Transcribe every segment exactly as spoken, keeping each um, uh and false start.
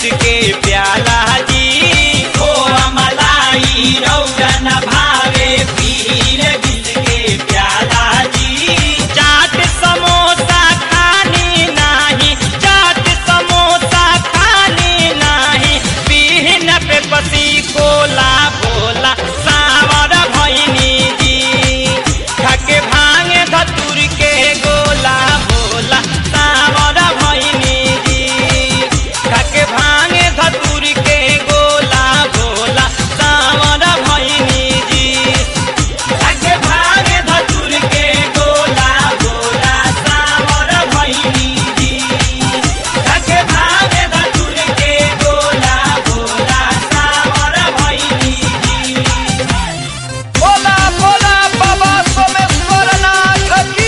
विष के प्याला जी खोआ मलाई रौरा न भावे पीर विष के प्याला जी चाट समोसा खानी नाही चाट समोसा खानी नाही पीन पे पसी कोला बोला सावर भैनी जी खाके भांगे धतुर के गोला बोला सावर भैनी जी खाके भांगे धतुर के गोला बोला सावर भैनी जी खाके भांगे धतुर के गोला बोला सावर भैनी जी खाके भांगे धतुर के गोला बोला सावर भैनी जी। बोला बोला बाबा सोमेश्वरनाथ की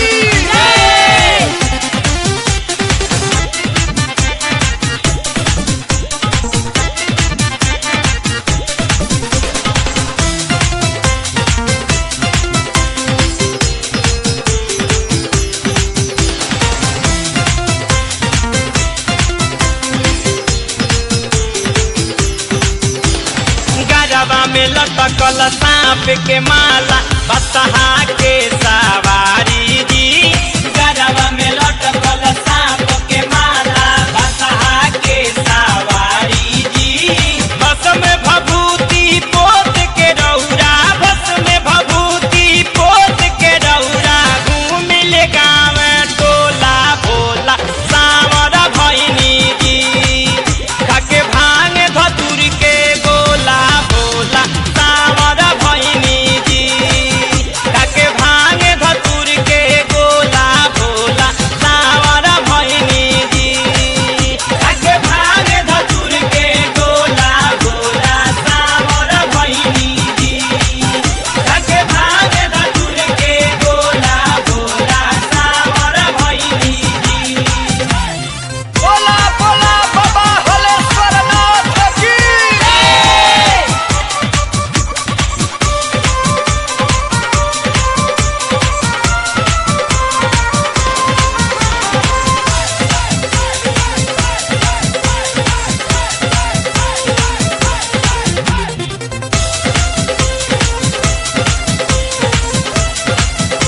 गरबा में लटकल सांप के माला बसहा के सवारी जी गरबा में लटकल सांप के माला बसहा के सवारी जी बस में भभूति पोत के रौरा बस में भभूति पोत के रौरा घूमिल गाँव टोला भोला सावर भैनी जी खाके भांग धतुर के गोला बोला सावर भैनी जी खाके भांग धतुर के गोला बोला सावर भैनी जी खाके भांग धतुर के गोला बोला सावर भैनी जी खाके भांग धतुर के गोला बोला सावर भैनी जी। बोला बोला बाबा हलेश्वरनाथ की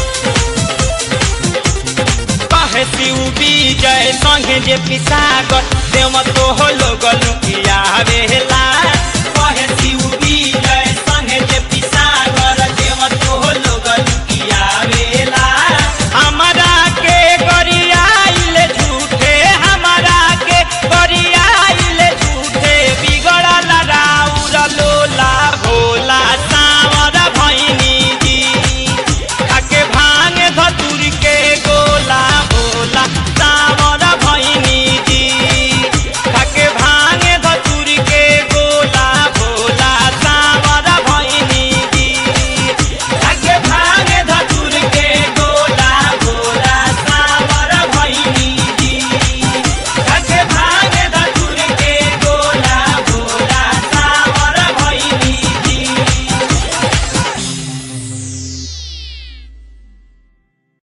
कहे शिव विजय संगे जे पिसागर